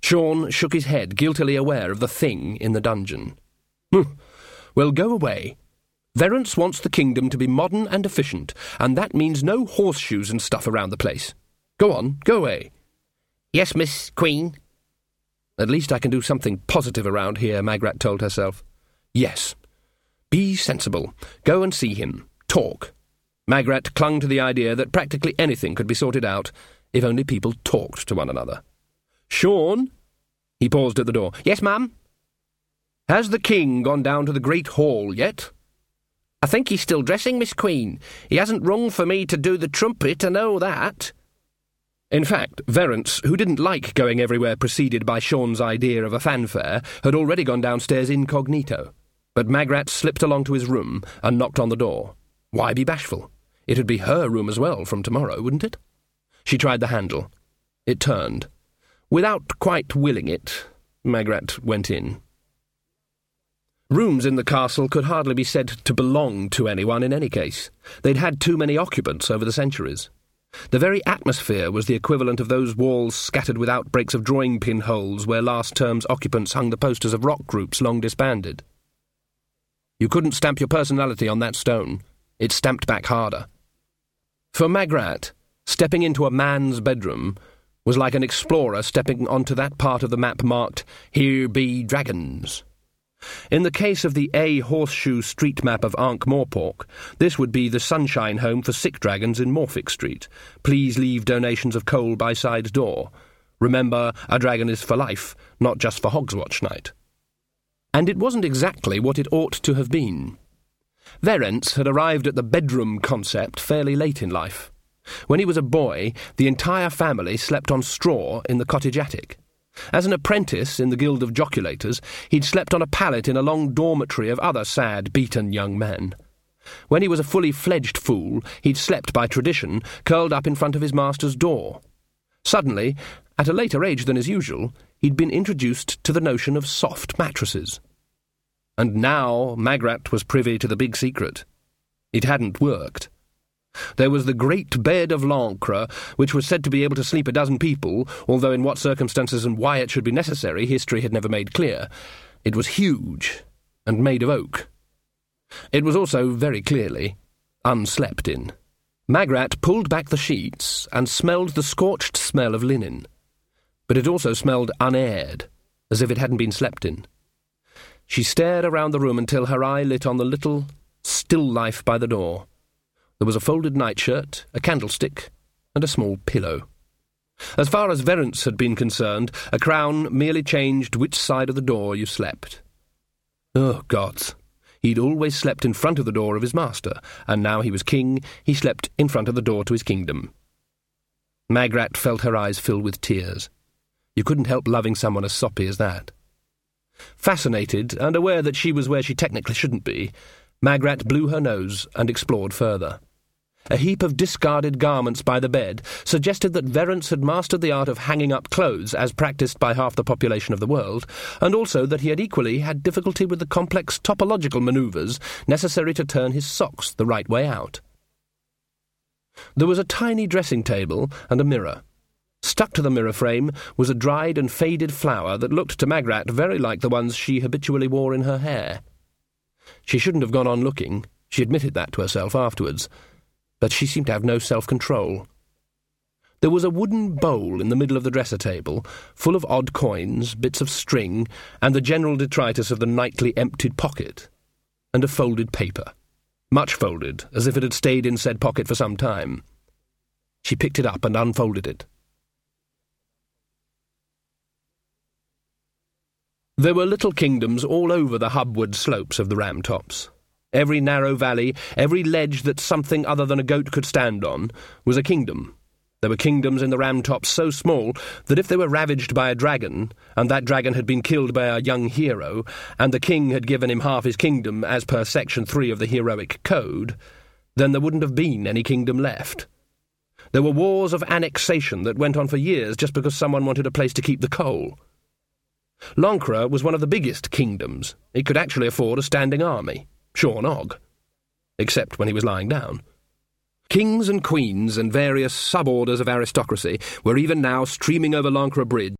Sean shook his head, guiltily aware of the thing in the dungeon. Well, go away. Verence wants the kingdom to be modern and efficient, and that means no horseshoes and stuff around the place. Go on, go away. Yes, Miss Queen. At least I can do something positive around here, Magrat told herself. Yes. Be sensible. Go and see him. Talk. Magrat clung to the idea that practically anything could be sorted out if only people talked to one another. Sean? He paused at the door. Yes, ma'am? Has the king gone down to the Great Hall yet? I think he's still dressing, Miss Queen. He hasn't rung for me to do the trumpet, I know that. In fact, Verence, who didn't like going everywhere preceded by Sean's idea of a fanfare, had already gone downstairs incognito. But Magrat slipped along to his room and knocked on the door. Why be bashful? It'd be her room as well from tomorrow, wouldn't it? She tried the handle. It turned. Without quite willing it, Magrat went in. Rooms in the castle could hardly be said to belong to anyone in any case. They'd had too many occupants over the centuries. The very atmosphere was the equivalent of those walls scattered with outbreaks of drawing pin holes where last term's occupants hung the posters of rock groups long disbanded. You couldn't stamp your personality on that stone. It stamped back harder. For Magrat, stepping into a man's bedroom was like an explorer stepping onto that part of the map marked, "Here be dragons." In the case of the A Horseshoe street map of Ankh-Morpork, this would be the Sunshine Home for Sick Dragons in Morphic Street. Please leave donations of coal by side door. Remember, a dragon is for life, not just for Hogswatch night. And it wasn't exactly what it ought to have been. Verence had arrived at the bedroom concept fairly late in life. When he was a boy, the entire family slept on straw in the cottage attic. As an apprentice in the Guild of Joculators, he'd slept on a pallet in a long dormitory of other sad, beaten young men. When he was a fully fledged fool, he'd slept by tradition, curled up in front of his master's door. Suddenly, at a later age than is usual, he'd been introduced to the notion of soft mattresses. And now Magrat was privy to the big secret. It hadn't worked. There was the great bed of Lancre, which was said to be able to sleep a dozen people, although in what circumstances and why it should be necessary history had never made clear. It was huge, and made of oak. It was also, very clearly, unslept in. Magrat pulled back the sheets and smelled the scorched smell of linen. But it also smelled unaired, as if it hadn't been slept in. She stared around the room until her eye lit on the little, still life by the door. There was a folded nightshirt, a candlestick, and a small pillow. As far as Verence had been concerned, a crown merely changed which side of the door you slept. Oh, gods! He'd always slept in front of the door of his master, and now he was king, he slept in front of the door to his kingdom. Magrat felt her eyes fill with tears. You couldn't help loving someone as soppy as that. Fascinated, and aware that she was where she technically shouldn't be, Magrat blew her nose and explored further. A heap of discarded garments by the bed suggested that Verence had mastered the art of hanging up clothes as practised by half the population of the world, and also that he had equally had difficulty with the complex topological manoeuvres necessary to turn his socks the right way out. There was a tiny dressing table and a mirror. Stuck to the mirror frame was a dried and faded flower that looked to Magrat very like the ones she habitually wore in her hair. She shouldn't have gone on looking. She admitted that to herself afterwards. But she seemed to have no self-control. There was a wooden bowl in the middle of the dresser table, full of odd coins, bits of string, and the general detritus of the nightly emptied pocket, and a folded paper. Much folded, as if it had stayed in said pocket for some time. She picked it up and unfolded it. There were little kingdoms all over the hubward slopes of the Ramtops. Every narrow valley, every ledge that something other than a goat could stand on, was a kingdom. There were kingdoms in the Ramtops so small that if they were ravaged by a dragon, and that dragon had been killed by a young hero, and the king had given him half his kingdom as per Section 3 of the Heroic Code, then there wouldn't have been any kingdom left. There were wars of annexation that went on for years just because someone wanted a place to keep the coal. Lancre was one of the biggest kingdoms. It could actually afford a standing army. Sean Og. Except when he was lying down. Kings and queens and various sub-orders of aristocracy were even now streaming over Lancre Bridge